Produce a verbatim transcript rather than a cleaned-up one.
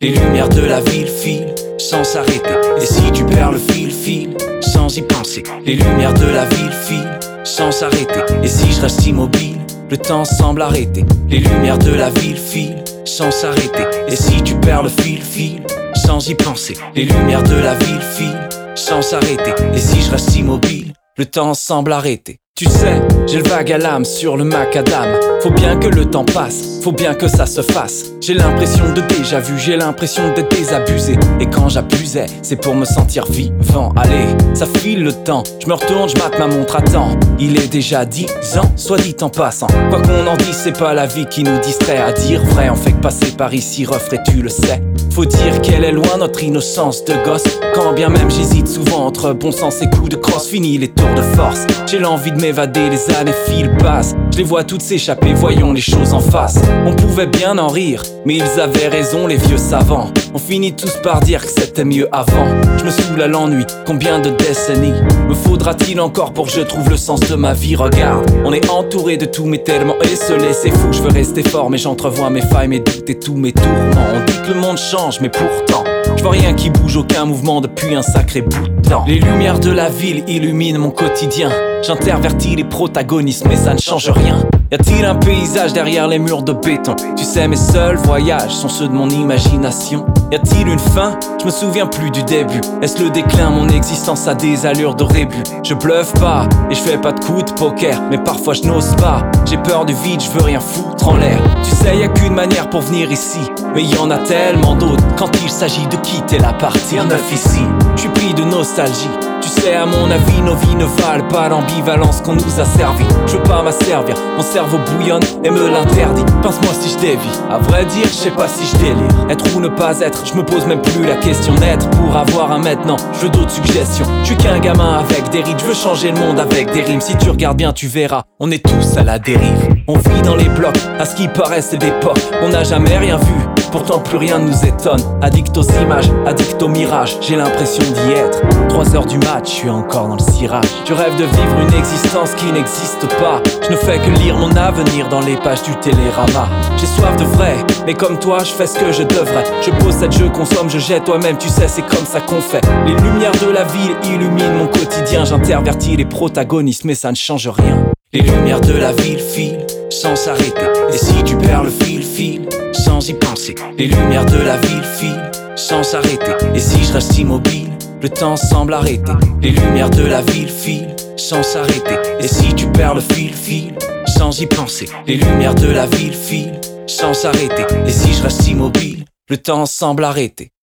Les lumières de la ville filent sans s'arrêter. Et si tu perds le fil, file sans y penser. Les lumières de la ville filent sans s'arrêter. Et si je reste immobile, le temps semble arrêter. Les lumières de la ville filent sans s'arrêter. Et si tu perds le fil, file sans y penser. Les lumières de la ville filent sans s'arrêter. Et si je reste immobile, le temps semble arrêter. Tu sais, j'ai le vague à l'âme sur le macadam. Faut bien que le temps passe, faut bien que ça se fasse. J'ai l'impression de déjà vu, j'ai l'impression d'être désabusé. Et quand j'abusais, c'est pour me sentir vivant. Allez, ça file le temps, je me retourne, je mate ma montre à temps. Il est déjà dix ans, soit dit en passant. Quoi qu'on en dise, c'est pas la vie qui nous distrait. À dire vrai, on fait que passer par ici, refrais, tu le sais. Faut dire qu'elle est loin notre innocence de gosse. Quand bien même j'hésite souvent entre bon sens et coups de crosse. Fini les tours de force, j'ai l'envie de m'évader, les années filent, passent. Je les vois toutes s'échapper, voyons les choses en face. On pouvait bien en rire, mais ils avaient raison les vieux savants. On finit tous par dire que c'était mieux avant. Je me saoule à l'ennui, combien de décennies me faudra-t-il encore pour que je trouve le sens de ma vie? Regarde, on est entouré de tout mais tellement esselé. C'est fou, je veux rester fort mais j'entrevois mes failles, mes doutes et tous mes tourments. On dit que le monde change mais pourtant je vois rien qui bouge, aucun mouvement depuis un sacré bout de temps. Les lumières de la ville illuminent mon quotidien. J'intervertis les protagonistes mais ça ne change rien. Y a-t-il un paysage derrière les murs de béton? Tu sais, mes seuls voyages sont ceux de mon imagination. Y a-t-il une fin? Je me souviens plus du début. Est-ce le déclin? Mon existence a des allures de rébut. Je bluffe pas et je fais pas de coups de poker, mais parfois je n'ose pas. J'ai peur du vide, je veux rien foutre en l'air. Tu sais, y a qu'une manière pour venir ici, mais y en a tellement d'autres. Quand il s'agit de quitter la partie neuf ici, je suis pris de nostalgie. Tu sais, à mon avis, nos vies ne valent pas l'ambivalence qu'on nous a servi. Je veux pas m'asservir, mon cerveau bouillonne et me l'interdit. Pince-moi si je dévie, à vrai dire, je sais pas si je délire. Être ou ne pas être, je me pose même plus la question d'être pour avoir un maintenant. Je veux d'autres suggestions, je suis qu'un gamin avec des rides. Je veux changer le monde avec des rimes. Si tu regardes bien, tu verras, on est tous à la dérive. On vit dans les blocs, à ce qui paraît c'est d'époque. On n'a jamais rien vu, pourtant plus rien ne nous étonne. Addict aux images, addict aux mirages, j'ai l'impression d'y être. Trois heures du mat, je suis encore dans le cirage. Je rêve de vivre une existence qui n'existe pas. Je ne fais que lire mon avenir dans les pages du Télérama. J'ai soif de vrai, mais comme toi, je fais ce que je devrais. Je possède, je consomme, je jette, toi-même, tu sais, c'est comme ça qu'on fait. Les lumières de la ville illuminent mon quotidien. J'intervertis les protagonistes, mais ça ne change rien. Les lumières de la ville filent sans s'arrêter. Et si tu perds le fil, file sans y penser. Les lumières de la ville filent sans s'arrêter. Et si je reste immobile, le temps semble arrêter. Les lumières de la ville filent sans s'arrêter. Et si tu perds le fil, file sans y penser. Les lumières de la ville filent sans s'arrêter. Et si je reste immobile, le temps semble arrêter.